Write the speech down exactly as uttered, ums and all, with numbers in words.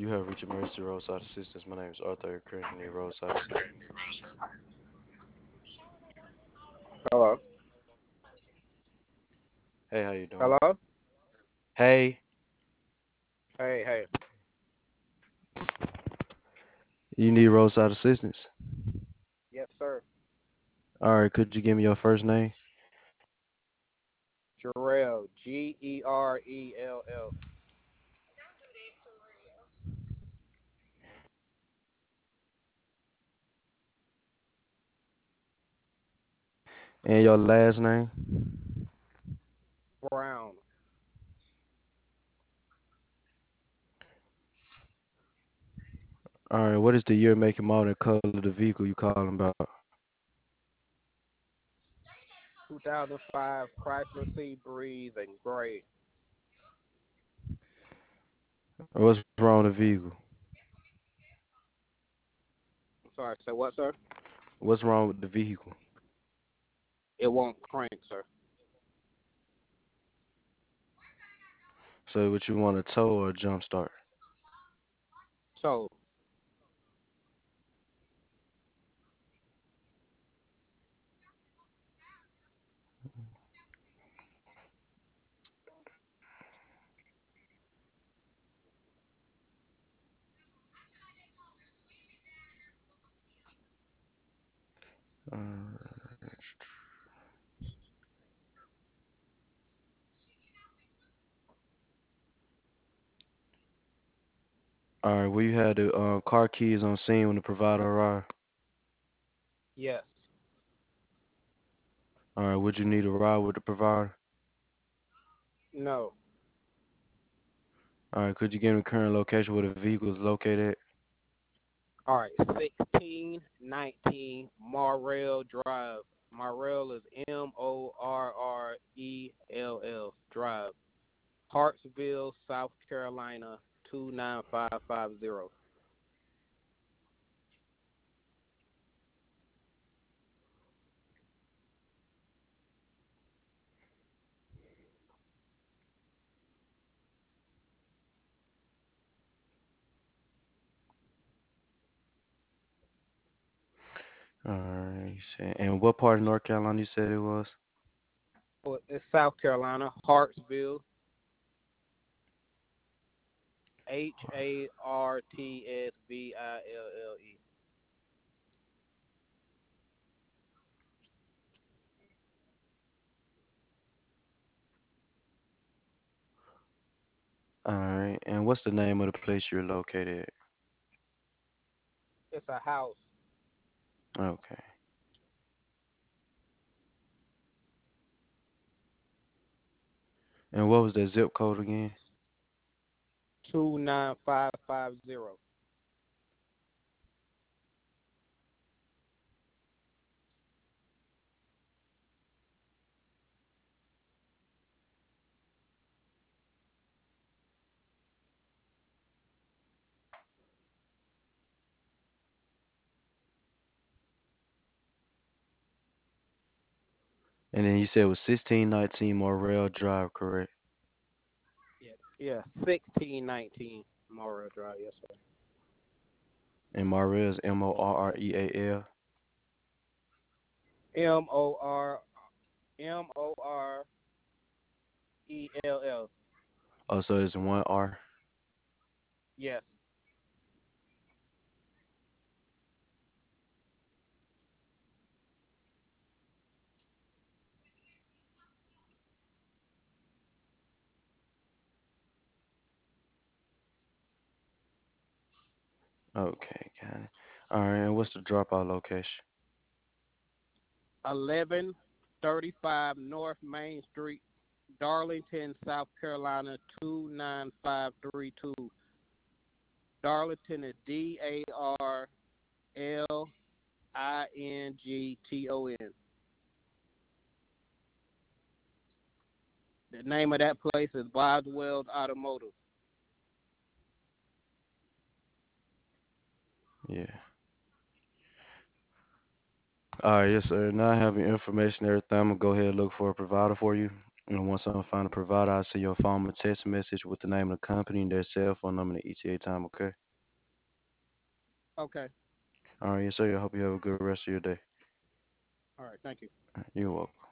You have reached emergency roadside assistance. My name is Arthur. I currently need roadside assistance. Hello. Hey, how you doing? Hello. Hey, Hey, hey. you need roadside assistance. Yes, sir. All right, could you give me your first name Jarrell. G E R E L L. and your last name? Brown. All right, what is the year, make, and model, and color of the vehicle you calling about? two thousand five Chrysler Sea Breeze and gray. What's wrong with the vehicle? Sorry, say what, sir? What's wrong with the vehicle? It won't crank, sir. So, what you want, a tow or a jump start? So, Uh, all right, well, you had the uh, car keys on scene when the provider arrived. yes. All right, would you need a ride with the provider? No. All right, could you give me the current location where the vehicle is located at? All right. sixteen nineteen Morrell Drive. Morrell is M O R R E L L Drive. Hartsville, South Carolina, two nine five five zero. All right, you said- and what part of North Carolina you said it was? Well, it's South Carolina, Hartsville, H A R T S V I L L E. All right, and what's the name of the place you're located at? It's a house. Okay. And what was that zip code again? two nine five five zero. And then you said it was sixteen nineteen Morrell Drive, correct? Yeah, yeah, sixteen nineteen Morrow Drive. Yes, sir. And Morrell is M O R R E A L. M O R M O R E L L. Oh, so it's one R. Yes. Okay, got it. All right, and what's the dropout location? eleven thirty-five North Main Street, Darlington, South Carolina, two nine five three two. Darlington is D A R L I N G T O N. The name of that place is Boswell Automotive. Yeah. All right, yes, sir. Now I have your information, and everything. I'm gonna go ahead and look for a provider for you. And once I find a provider, I'll send your phone a text message with the name of the company, their cell phone number, and the E T A time, okay? Okay. All right, yes, sir. I hope you have a good rest of your day. All right. Thank you. You're welcome.